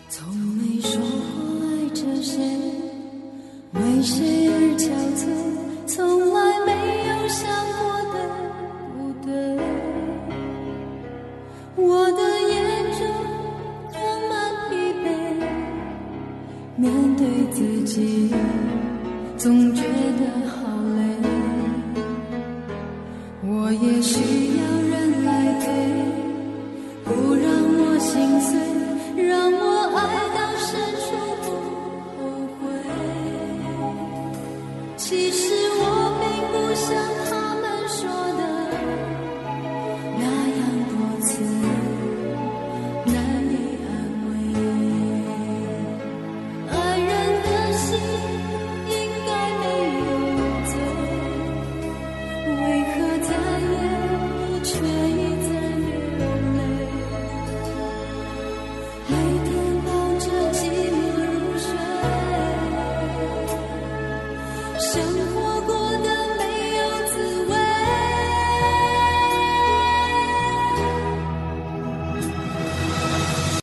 从没说过爱着谁，为谁而憔悴，从来没有想过对不对。我的眼中装满疲惫，面对自己总觉得好累。我也需要